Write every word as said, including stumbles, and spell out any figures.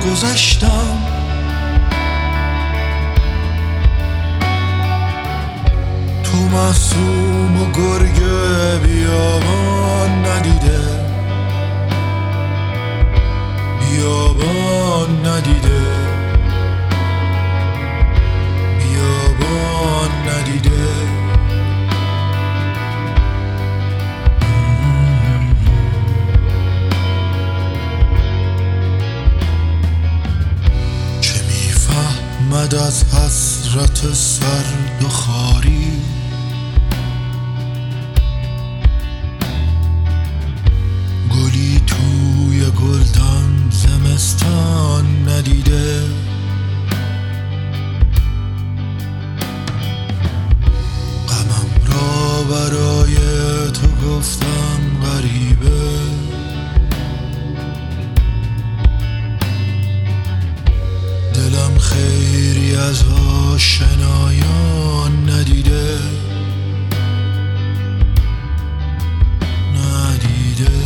گذشتم، تو معصوم و گرگ بیابان ندیده، بیابان ندیده، بیابان ندیده. چه میفهمد از حسرت سرد و خاری، گلی توی گلدان زمستان ندیده، غمم را برای تو گفتم غریبه، دلم خیری از آشنایان ندیده، ندیده.